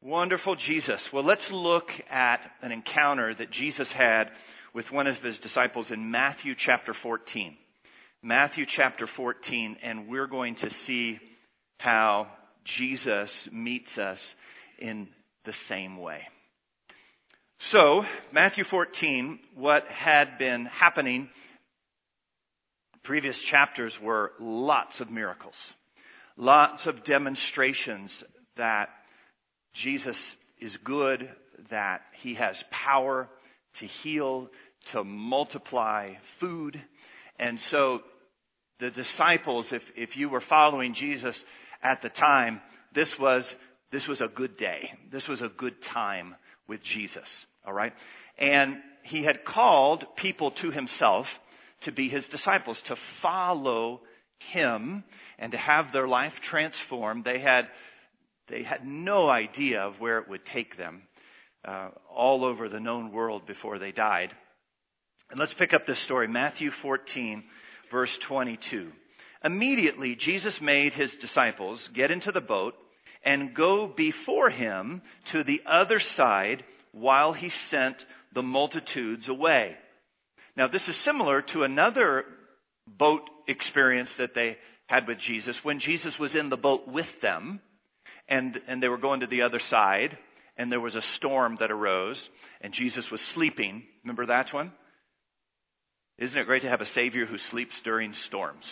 Wonderful Jesus. Well, let's look at an encounter that Jesus had with one of his disciples in Matthew chapter 14. Matthew chapter 14, and we're going to see how Jesus meets us in the same way. So, Matthew 14, what had been happening, previous chapters were lots of miracles, lots of demonstrations that Jesus is good, that he has power to heal, to multiply food. And so the disciples, if you were following Jesus at the time, this was a good day. This was a good time with Jesus. All right. And he had called people to himself to be his disciples, to follow him and to have their life transformed. They had no idea of where it would take them all over the known world before they died. And let's pick up this story, Matthew 14, verse 22. Immediately, Jesus made his disciples get into the boat and go before him to the other side while he sent the multitudes away. Now, this is similar to another boat experience that they had with Jesus when Jesus was in the boat with them. And they were going to the other side, and there was a storm that arose, and Jesus was sleeping. Remember that one? Isn't it great to have a Savior who sleeps during storms?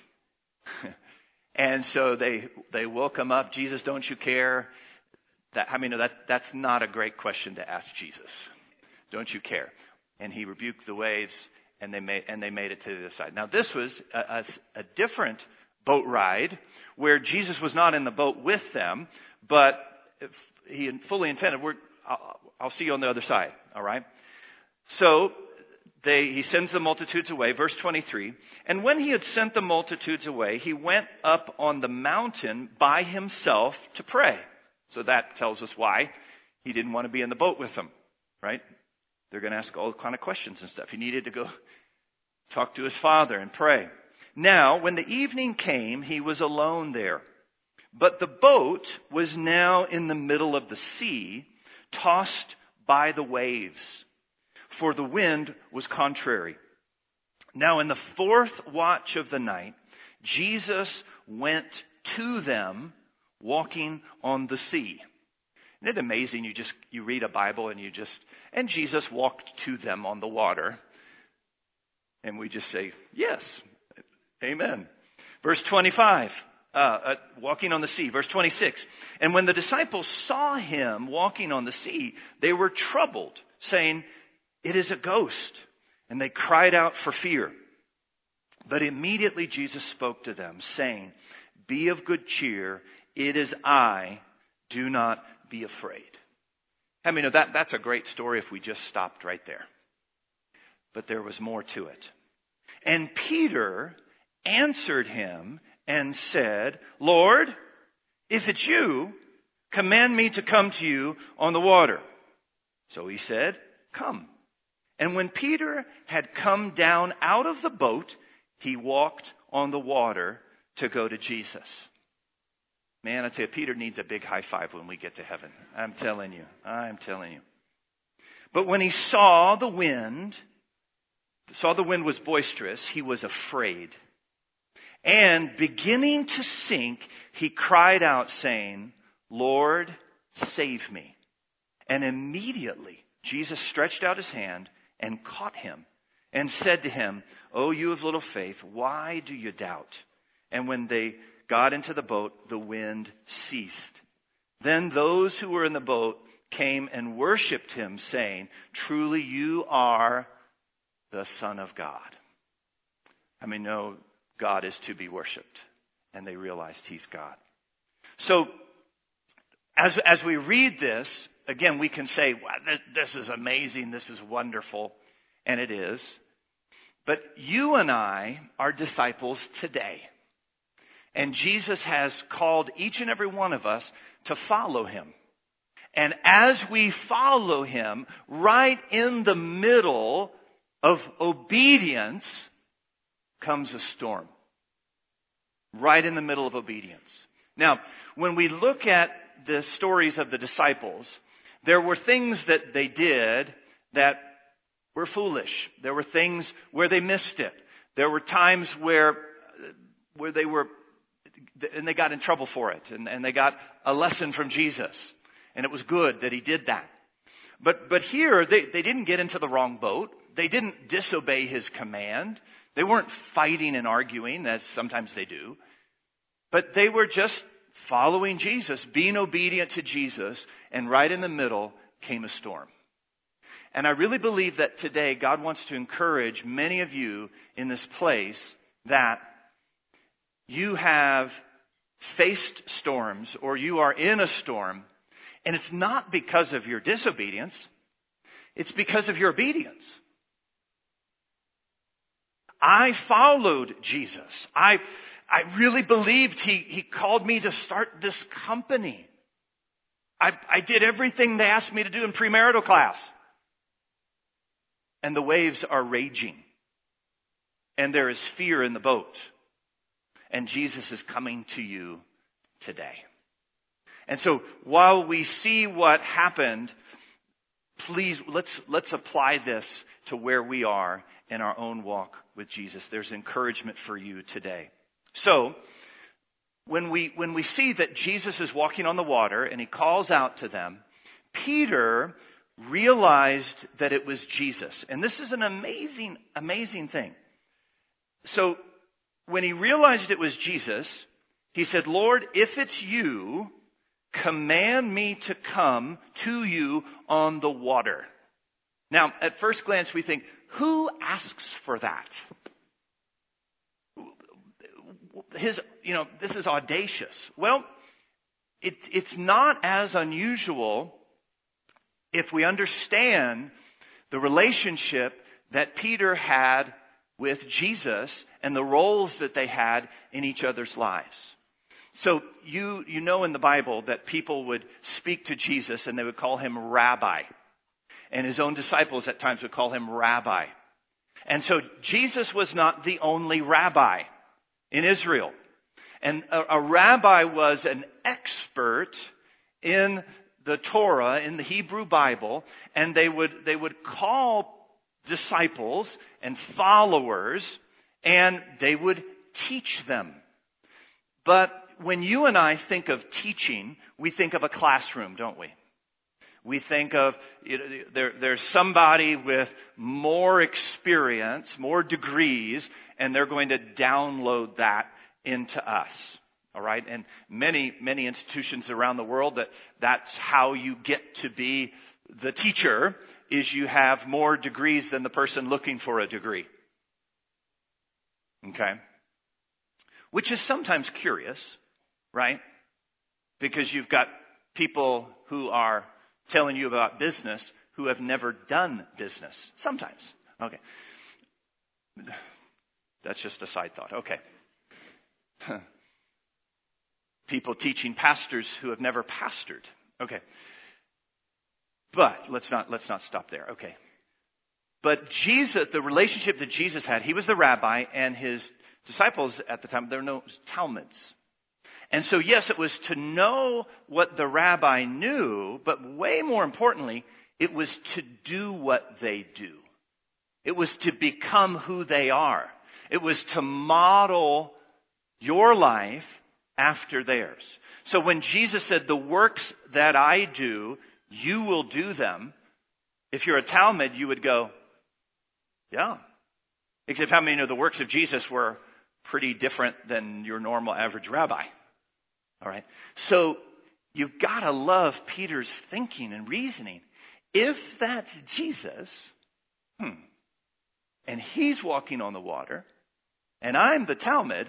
And so they woke him up. Jesus, don't you care? That's not a great question to ask Jesus. Don't you care? And he rebuked the waves, and they made it to the other side. Now this was a different boat ride where Jesus was not in the boat with them, but he fully intended, I'll see you on the other side. All right. So he sends the multitudes away. Verse 23. And when he had sent the multitudes away, he went up on the mountain by himself to pray. So that tells us why he didn't want to be in the boat with them, right? They're going to ask all kind of questions and stuff. He needed to go talk to his Father and pray. Now, when the evening came, he was alone there. But the boat was now in the middle of the sea, tossed by the waves, for the wind was contrary. Now, in the fourth watch of the night, Jesus went to them walking on the sea. Isn't it amazing? You read a Bible and Jesus walked to them on the water. And we just say, yes. Amen. Verse 25, walking on the sea. Verse 26, and when the disciples saw him walking on the sea, they were troubled, saying, it is a ghost. And they cried out for fear. But immediately Jesus spoke to them, saying, be of good cheer. It is I. Do not be afraid. I mean, that's a great story if we just stopped right there. But there was more to it. And Peter answered him and said, Lord, if it's you, command me to come to you on the water. So he said, come. And when Peter had come down out of the boat, he walked on the water to go to Jesus. Man, I tell you, Peter needs a big high five when we get to heaven. I'm telling you. But when he saw the wind was boisterous, he was afraid. And beginning to sink, he cried out, saying, Lord, save me. And immediately Jesus stretched out his hand and caught him and said to him, O you of little faith, why do you doubt? And when they got into the boat, the wind ceased. Then those who were in the boat came and worshipped him, saying, truly you are the Son of God. I mean, no, God is to be worshipped. And they realized he's God. So, as we read this, again, we can say, wow, this is amazing, this is wonderful. And it is. But you and I are disciples today. And Jesus has called each and every one of us to follow him. And as we follow him, right in the middle of obedience comes a storm. Right in the middle of obedience. Now, when we look at the stories of the disciples, there were things that they did that were foolish. There were things where they missed it. There were times where they were, and they got in trouble for it, and they got a lesson from Jesus. And it was good that he did that. But here, they didn't get into the wrong boat. They didn't disobey his command. They weren't fighting and arguing, as sometimes they do. But they were just following Jesus, being obedient to Jesus, and right in the middle came a storm. And I really believe that today God wants to encourage many of you in this place that you have faced storms or you are in a storm, and it's not because of your disobedience, it's because of your obedience. I followed Jesus. I really believed he called me to start this company. I did everything they asked me to do in premarital class. And the waves are raging. And there is fear in the boat. And Jesus is coming to you today. And so while we see what happened, please let's apply this to where we are in our own walk with Jesus. There's encouragement for you today. So when we see that Jesus is walking on the water and he calls out to them, Peter realized that it was Jesus. And this is an amazing, amazing thing. So when he realized it was Jesus, he said, Lord, if it's you, command me to come to you on the water. Now, at first glance, we think, who asks for that? This is audacious. Well, it's not as unusual if we understand the relationship that Peter had with Jesus and the roles that they had in each other's lives. So you know in the Bible that people would speak to Jesus and they would call him rabbi. And his own disciples at times would call him rabbi. And so Jesus was not the only rabbi in Israel. And a rabbi was an expert in the Torah, in the Hebrew Bible, and they would call disciples and followers, and they would teach them. But when you and I think of teaching, we think of a classroom, don't we? We think of, there's somebody with more experience, more degrees, and they're going to download that into us. All right? And many institutions around the world, that's how you get to be the teacher, is you have more degrees than the person looking for a degree. Okay? Which is sometimes curious, right? Because you've got people who are telling you about business who have never done business. Sometimes. Okay. That's just a side thought. Okay. People teaching pastors who have never pastored. Okay. But let's not stop there. Okay. But Jesus, the relationship that Jesus had, he was the rabbi, and his disciples at the time, there were no Talmuds. And so, yes, it was to know what the rabbi knew, but way more importantly, it was to do what they do. It was to become who they are. It was to model your life after theirs. So when Jesus said, the works that I do, you will do them, if you're a Talmud, you would go, yeah. Except how many of the works of Jesus were pretty different than your normal average rabbi? All right. So you've got to love Peter's thinking and reasoning. If that's Jesus, and he's walking on the water, and I'm the Talmud,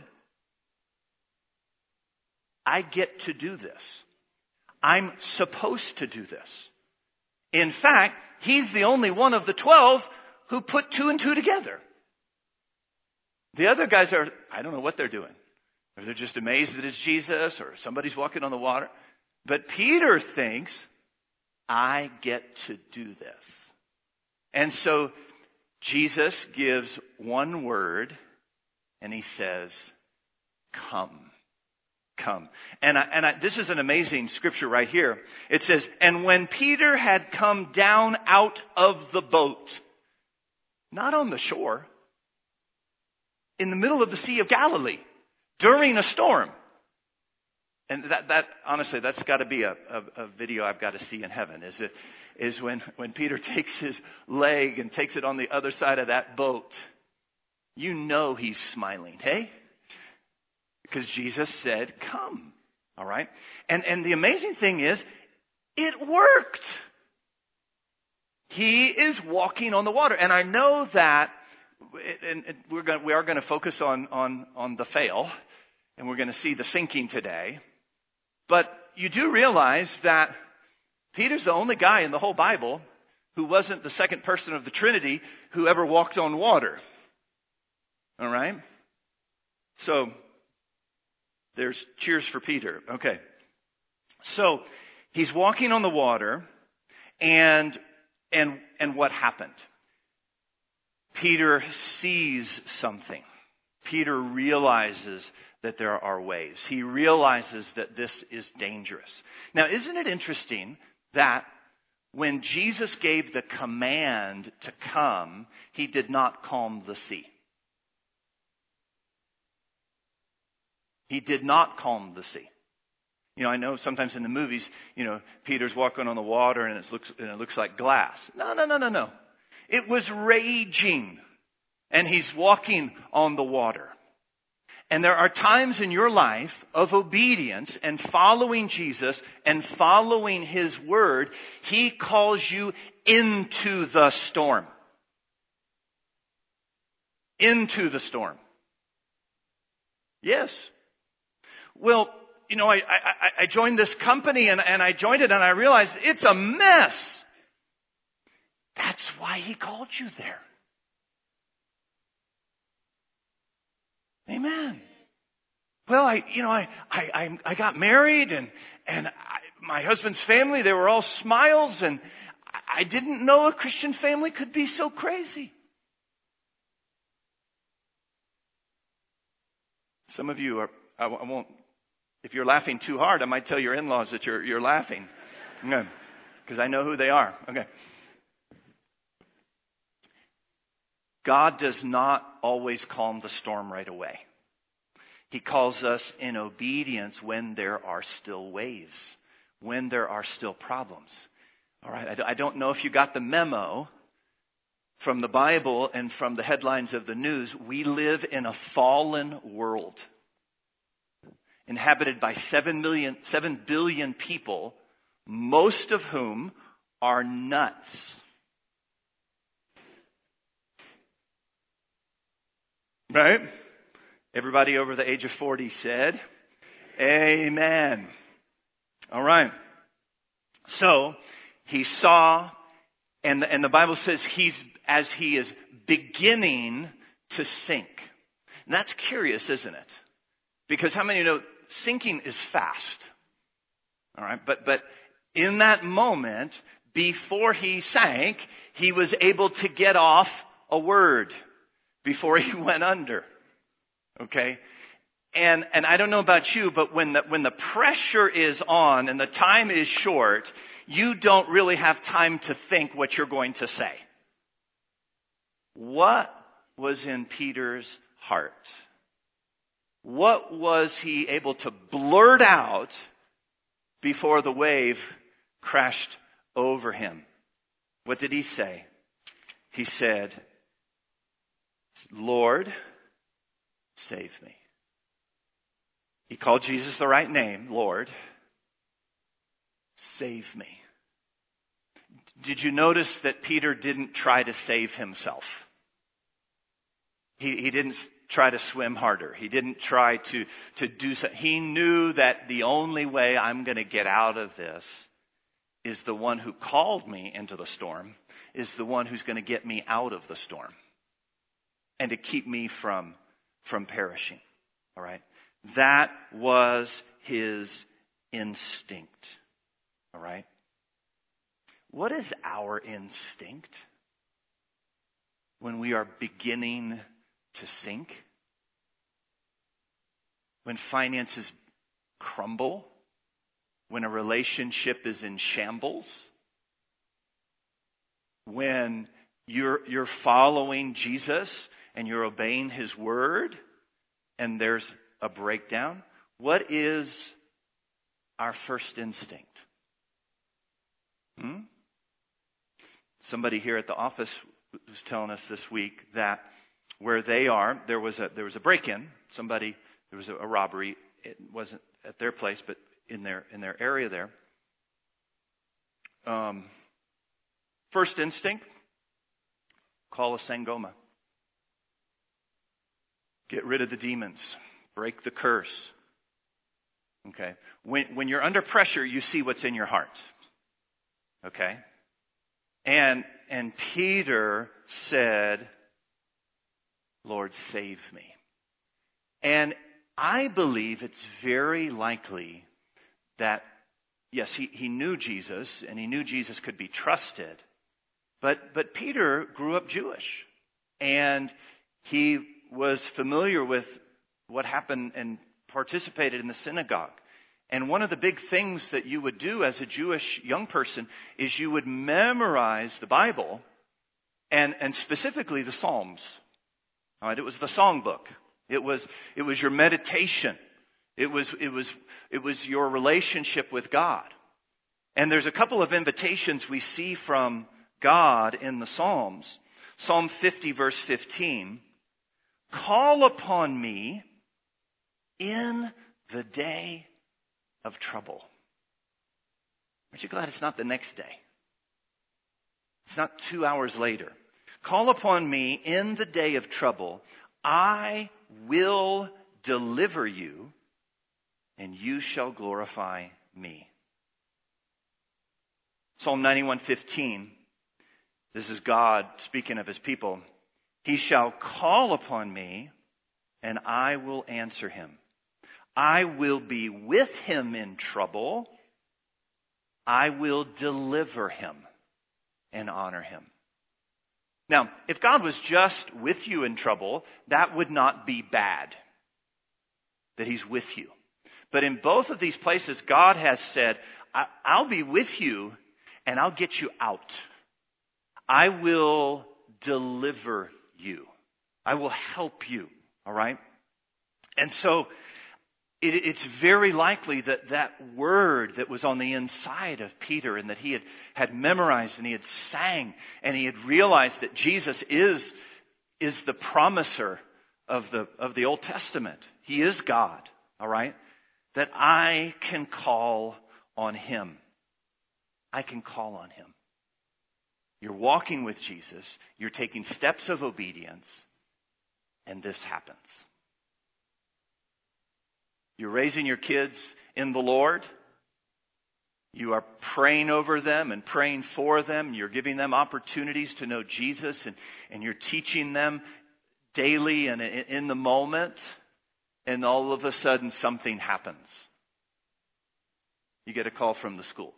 I get to do this. I'm supposed to do this. In fact, he's the only one of the 12 who put 2 and 2 together. The other guys I don't know what they're doing. Or they're just amazed that it's Jesus, or somebody's walking on the water. But Peter thinks, I get to do this. And so Jesus gives one word, and he says, come. come. And this is an amazing scripture right here. It says, and when Peter had come down out of the boat, not on the shore, in the middle of the Sea of Galilee, during a storm. And that honestly, that's got to be a video I've got to see in heaven. Is when Peter takes his leg and takes it on the other side of that boat. You know he's smiling, hey? Because Jesus said, come. All right? And the amazing thing is, it worked. He is walking on the water. And I know that, and we are going to focus on the fail. And we're going to see the sinking today. But you do realize that Peter's the only guy in the whole Bible who wasn't the second person of the Trinity who ever walked on water. All right? So, there's cheers for Peter. Okay. So, he's walking on the water, and what happened? Peter sees something. Peter realizes that there are waves. He realizes that this is dangerous. Now, isn't it interesting that when Jesus gave the command to come, he did not calm the sea? He did not calm the sea. You know, I know sometimes in the movies, Peter's walking on the water and it looks like glass. No. It was raging. And he's walking on the water. And there are times in your life of obedience and following Jesus and following his word. He calls you into the storm. Into the storm. Yes. Well, I joined this company and I joined it and I realized it's a mess. That's why he called you there. Amen. Well, I got married and my husband's family, they were all smiles, and I didn't know a Christian family could be so crazy. Some of you I won't, if you're laughing too hard, I might tell your in-laws that you're laughing. Okay. Because I know who they are. Okay. God does not always calm the storm right away. He calls us in obedience when there are still waves, when there are still problems. All right, I don't know if you got the memo from the Bible and from the headlines of the news. We live in a fallen world, inhabited by 7 billion people, most of whom are nuts. Right? Everybody over the age of 40 said, amen. All right. So, he saw, and the Bible says as he is beginning to sink. And that's curious, isn't it? Because how many know sinking is fast? All right. But in that moment, before he sank, he was able to get off a word before he went under. Okay? And I don't know about you, but when the pressure is on and the time is short, you don't really have time to think what you're going to say. What was in Peter's heart? What was he able to blurt out before the wave crashed over him? What did he say? He said, Lord, save me. He called Jesus the right name, Lord, save me. Did you notice that Peter didn't try to save himself? He didn't try to swim harder. He didn't try to do something. He knew that the only way I'm going to get out of this is the one who called me into the storm, is the one who's going to get me out of the storm and to keep me from perishing. All right? That was his instinct. All right? What is our instinct when we are beginning to sink? When finances crumble, when a relationship is in shambles, when you're following Jesus and you're obeying his word and there's a breakdown, what is our first instinct? Somebody here at the office was telling us this week that where they are, there was a break-in. There was a robbery. It wasn't at their place, but in their area there. First instinct, call a Sangoma. Get rid of the demons. Break the curse. Okay. When you're under pressure, you see what's in your heart. Okay. And Peter said, Lord, save me. And I believe it's very likely that, yes, he knew Jesus, and he knew Jesus could be trusted. But Peter grew up Jewish, and he was familiar with what happened and participated in the synagogue. And one of the big things that you would do as a Jewish young person is you would memorize the Bible and specifically the Psalms. All right, it was the songbook. It was your meditation. It was your relationship with God. And there's a couple of invitations we see from God in the Psalms. Psalm 50 verse 15. Call upon me in the day of trouble. Aren't you glad it's not the next day? It's not 2 hours later. Call upon me in the day of trouble. I will deliver you, and you shall glorify me. Psalm 91:15. This is God speaking of his people. He shall call upon me, and I will answer him. I will be with him in trouble. I will deliver him and honor him. Now, if God was just with you in trouble, that would not be bad, that he's with you. But in both of these places, God has said, I'll be with you and I'll get you out. I will deliver you. I will help you. All right? And so it's very likely that word that was on the inside of Peter and that he had memorized and he had sang and he had realized that Jesus is the promiser of the Old Testament. He is God. All right? That I can call on him. I can call on him. You're walking with Jesus. You're taking steps of obedience. And this happens. You're raising your kids in the Lord. You are praying over them and praying for them. You're giving them opportunities to know Jesus. And you're teaching them daily and in the moment. And all of a sudden something happens. You get a call from the school.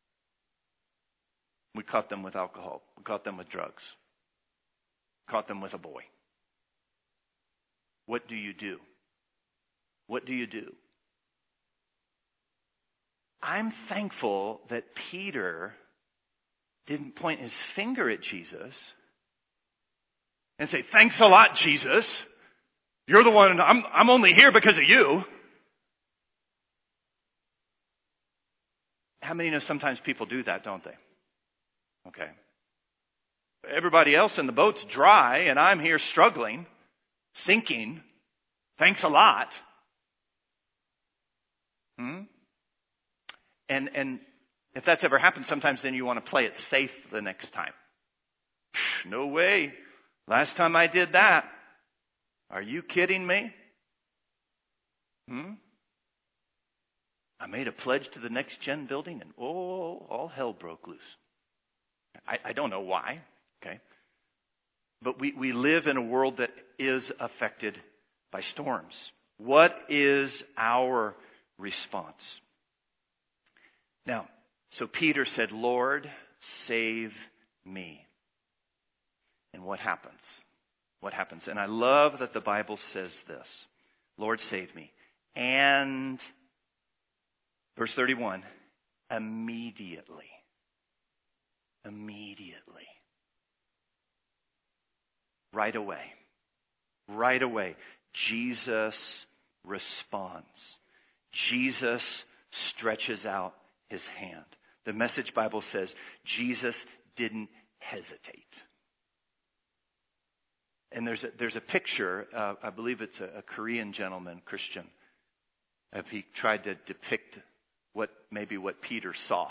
We caught them with alcohol. We caught them with drugs. Caught them with a boy. What do you do? What do you do? I'm thankful that Peter didn't point his finger at Jesus and say, thanks a lot, Jesus. You're the one, I'm only here because of you. How many know sometimes people do that, don't they? Okay. Everybody else in the boat's dry and I'm here struggling, sinking. Thanks a lot. And if that's ever happened, sometimes then you want to play it safe the next time. No way. Last time I did that. Are you kidding me? I made a pledge to the Next Gen building and all hell broke loose. I don't know why. Okay. But we live in a world that is affected by storms. What is our response? Now, so Peter said, Lord, save me. And what happens? What happens? And I love that the Bible says this. Lord, save me. And Verse 31, immediately. Right away, Jesus responds. Jesus stretches out his hand. The Message Bible says Jesus didn't hesitate. And there's a picture, I believe it's a Korean gentleman, Christian, if he tried to depict what Peter saw.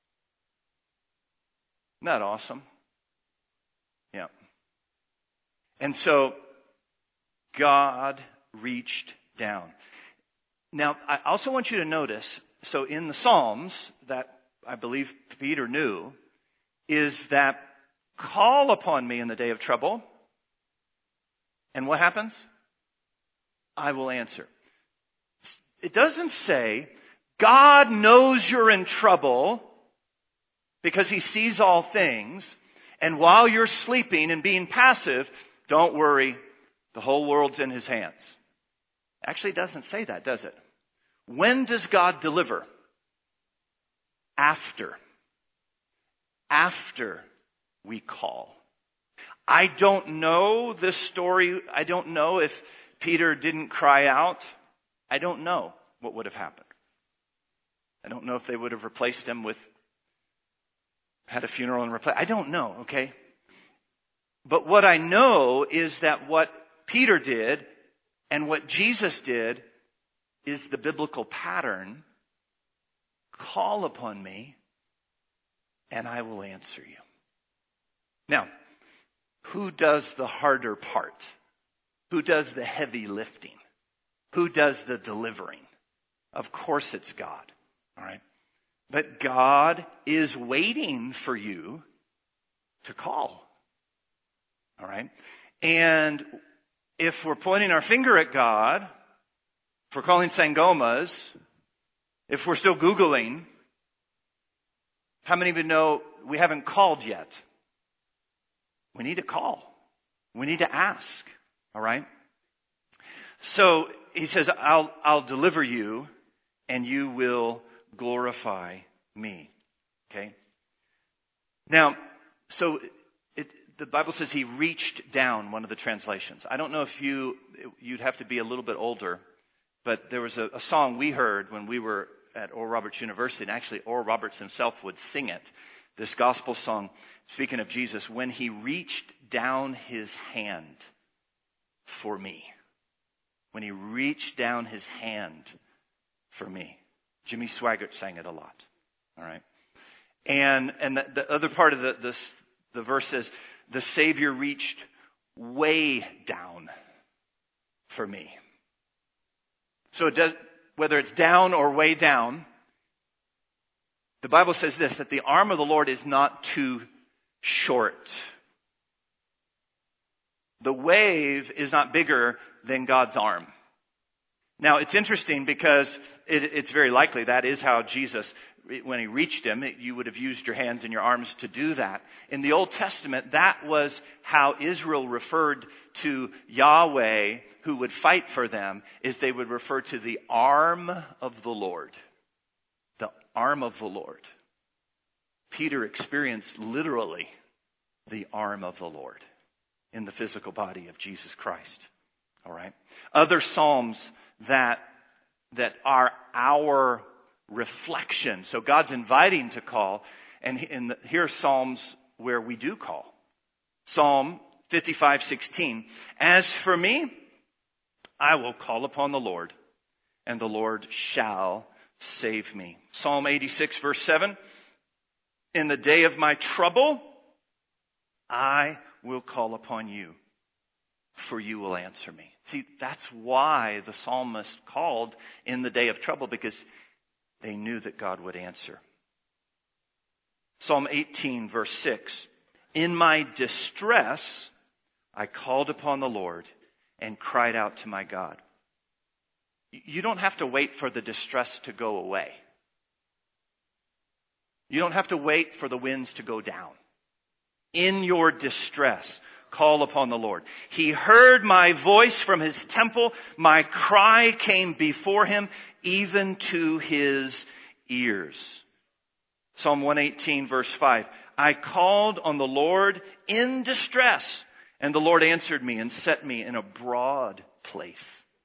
Isn't that awesome? Yeah. And so God reached down. Now, I also want you to notice, so in the Psalms that I believe Peter knew, is that call upon me in the day of trouble. And what happens? I will answer. It doesn't say God knows you're in trouble because he sees all things. And while you're sleeping and being passive, don't worry, the whole world's in his hands. Actually, it doesn't say that, does it? When does God deliver? After we call. I don't know this story. I don't know if Peter didn't cry out. I don't know what would have happened. I don't know if they would have replaced him had a funeral and replaced. I don't know, okay? But what I know is that what Peter did and what Jesus did is the biblical pattern. Call upon me and I will answer you. Now, who does the harder part? Who does the heavy lifting? Who does the delivering? Of course it's God. All right. But God is waiting for you to call. All right. And if we're pointing our finger at God, if we're calling Sangomas, if we're still Googling, how many of you know we haven't called yet? We need to call. We need to ask. All right. So he says, I'll deliver you and you will glorify me. Okay. Now, so the Bible says he reached down, one of the translations. I don't know if you'd have to be a little bit older, but there was a song we heard when we were at Oral Roberts University, and actually Oral Roberts himself would sing it. This gospel song, speaking of Jesus, when he reached down his hand for me. When he reached down his hand for me. Jimmy Swaggart sang it a lot. All right. And the other part of the verse says, the Savior reached way down for me. So it does, whether it's down or way down, the Bible says this, that the arm of the Lord is not too short. The wave is not bigger than God's arm. Now, it's interesting because it's very likely that is how Jesus, when he reached him, you would have used your hands and your arms to do that. In the Old Testament, that was how Israel referred to Yahweh, who would fight for them, is they would refer to the arm of the Lord. The arm of the Lord. Peter experienced literally the arm of the Lord in the physical body of Jesus Christ. All right. Other Psalms that are our reflection. So God's inviting to call, and here are Psalms where we do call. Psalm 55:16. As for me, I will call upon the Lord, and the Lord shall save me. Psalm 86 verse 7. In the day of my trouble, I will call upon you, for you will answer me. See, that's why the psalmist called in the day of trouble, because they knew that God would answer. Psalm 18 verse 6. In my distress, I called upon the Lord and cried out to my God. You don't have to wait for the distress to go away. You don't have to wait for the winds to go down. In your distress, call upon the Lord. He heard my voice from his temple. My cry came before him, even to his ears. Psalm 118, verse 5. I called on the Lord in distress, and the Lord answered me and set me in a broad place.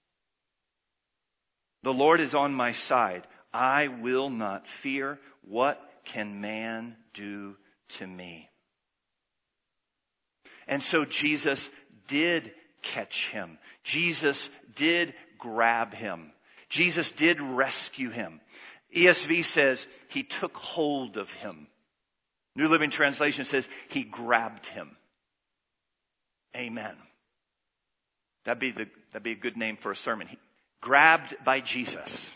The Lord is on my side. I will not fear. What can man do to me? And so Jesus did catch him. Jesus did grab him. Jesus did rescue him. ESV says he took hold of him. New Living Translation says he grabbed him. Amen. That'd be a good name for a sermon. Grabbed by Jesus.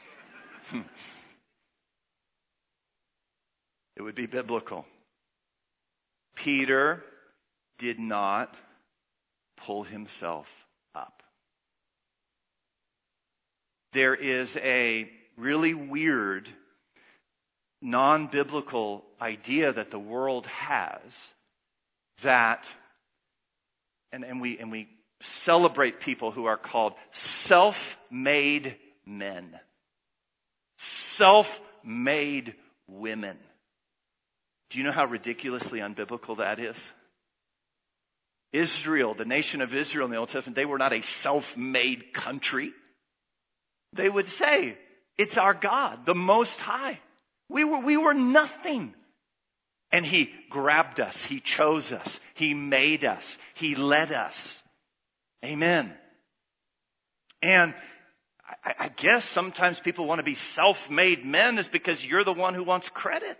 It would be biblical. Peter did not pull himself up. There is a really weird, non-biblical idea that the world has that, and we celebrate people who are called self-made men, self-made women. Do you know how ridiculously unbiblical that is? Israel, the nation of Israel in the Old Testament, they were not a self-made country. They would say, it's our God, the Most High. We were nothing. And He grabbed us. He chose us. He made us. He led us. Amen. And I guess sometimes people want to be self-made men is because you're the one who wants credit.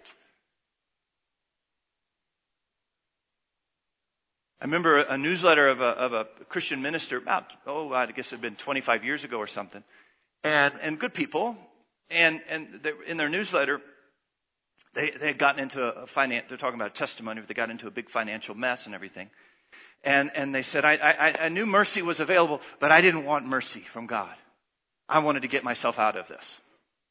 I remember a newsletter of a Christian minister about, I guess it had been 25 years ago or something. And good people. And in their newsletter, they had gotten into they're talking about testimony, but they got into a big financial mess and everything. And they said, I knew mercy was available, but I didn't want mercy from God. I wanted to get myself out of this.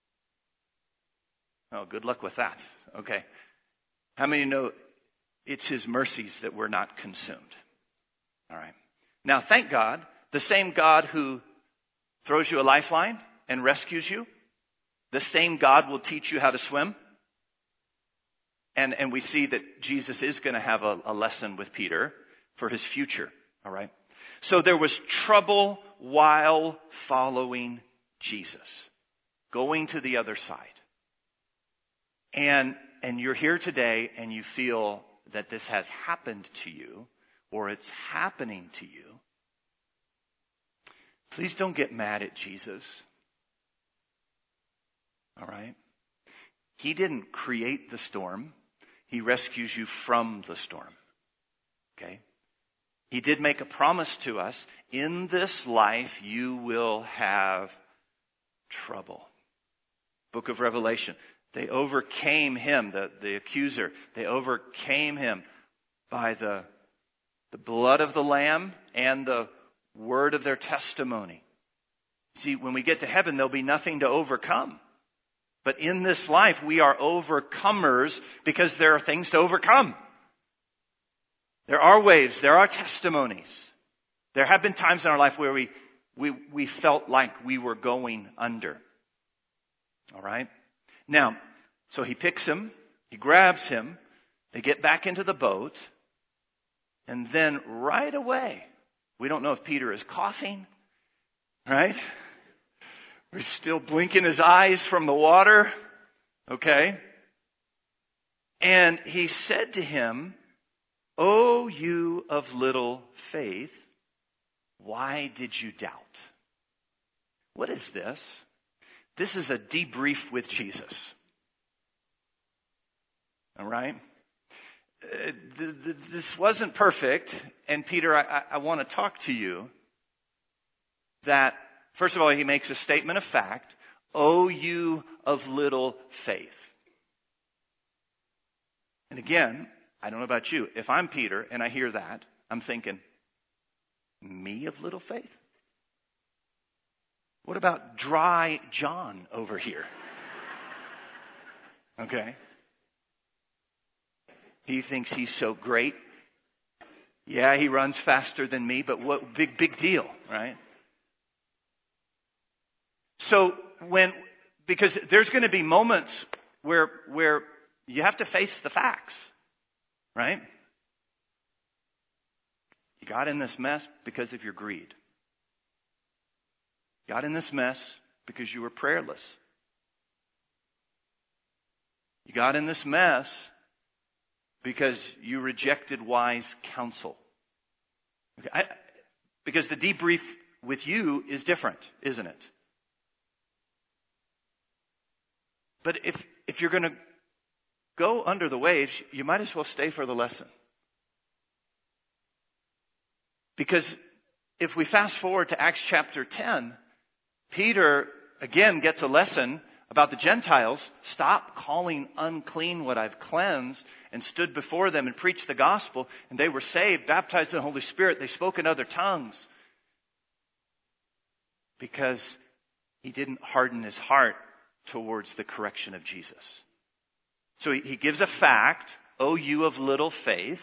Oh, good luck with that. Okay. How many know it's His mercies that we're not consumed? All right. Now, thank God, the same God who throws you a lifeline and rescues you, the same God will teach you how to swim. And we see that Jesus is going to have a lesson with Peter for his future. All right. So there was trouble while following Jesus, going to the other side. And you're here today and you feel that this has happened to you or it's happening to you. Please don't get mad at Jesus. All right? He didn't create the storm. He rescues you from the storm. Okay? He did make a promise to us. In this life, you will have trouble. Book of Revelation. They overcame him, the accuser. They overcame him by the blood of the Lamb and the word of their testimony. See, when we get to heaven, there'll be nothing to overcome. But in this life, we are overcomers because there are things to overcome. There are waves. There are testimonies. There have been times in our life where we felt like we were going under. All right? Now, so he picks him. He grabs him. They get back into the boat. And then right away, we don't know if Peter is coughing. Right? He's still blinking his eyes from the water. Okay? And he said to him, "O you of little faith, why did you doubt?" What is this? This is a debrief with Jesus. All right? This wasn't perfect. And Peter, I want to talk to you that, first of all, he makes a statement of fact. O you of little faith. And again, I don't know about you. If I'm Peter and I hear that, I'm thinking, me of little faith? What about dry John over here? Okay. He thinks he's so great. Yeah, he runs faster than me, but what big deal, right? So because there's going to be moments where you have to face the facts, right? You got in this mess because of your greed. You got in this mess because you were prayerless. You got in this mess because you rejected wise counsel. Okay, because the debrief with you is different, isn't it? But if you're going to go under the waves, you might as well stay for the lesson. Because if we fast forward to Acts chapter 10, Peter again gets a lesson about the Gentiles. Stop calling unclean what I've cleansed, and stood before them and preached the gospel. And they were saved, baptized in the Holy Spirit. They spoke in other tongues. Because he didn't harden his heart towards the correction of Jesus. So he gives a fact, "O you of little faith."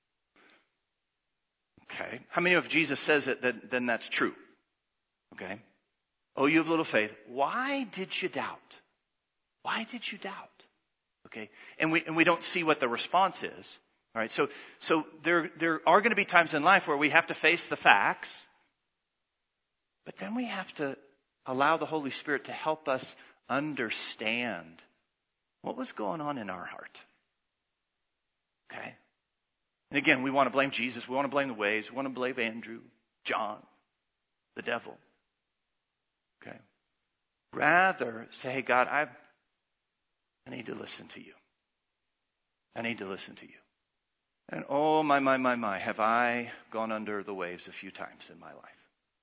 Okay. How many of Jesus says it, then that's true? Okay. "O you of little faith, why did you doubt?" Why did you doubt? Okay. And we don't see what the response is. All right. So there are going to be times in life where we have to face the facts, but then we have to allow the Holy Spirit to help us understand what was going on in our heart. Okay? And again, we want to blame Jesus. We want to blame the waves. We want to blame Andrew, John, the devil. Okay? Rather say, "Hey, God, I need to listen to you. I need to listen to you." And oh, my, have I gone under the waves a few times in my life.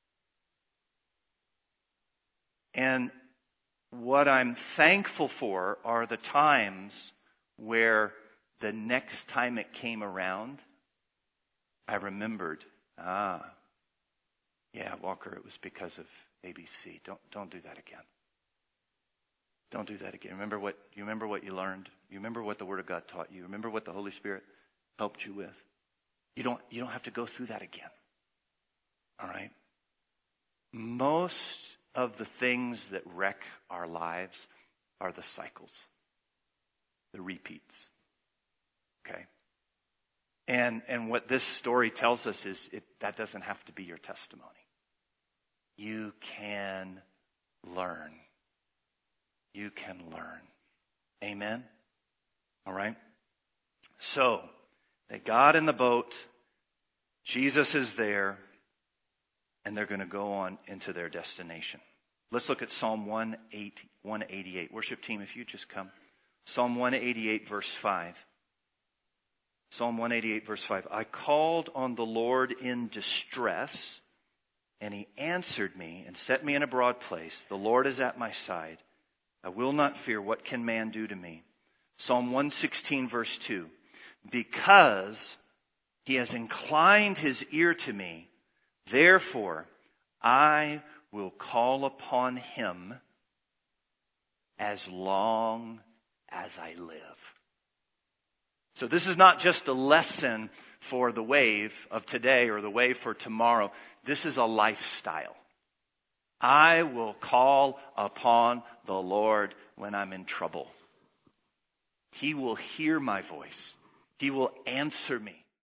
And what I'm thankful for are the times where the next time it came around, I remembered, yeah, Walker, it was because of ABC. Don't do that again. Don't do that again. Remember what you learned? You remember what the Word of God taught you? Remember what the Holy Spirit helped you with? You don't have to go through that again. All right? Most of the things that wreck our lives are the cycles, the repeats. Okay? And what this story tells us is that doesn't have to be your testimony. You can learn. You can learn. Amen? All right? So, they got in the boat. Jesus is there. And they're going to go on into their destination. Let's look at Psalm 188. Worship team, if you just come. Psalm 188, verse 5. Psalm 188, verse 5. "I called on the Lord in distress, and he answered me and set me in a broad place. The Lord is at my side. I will not fear. What can man do to me?" Psalm 116, verse 2. "Because he has inclined his ear to me, therefore I will call upon him as long as I live." So this is not just a lesson for the wave of today or the wave for tomorrow. This is a lifestyle. I will call upon the Lord when I'm in trouble. He will hear my voice. He will answer me.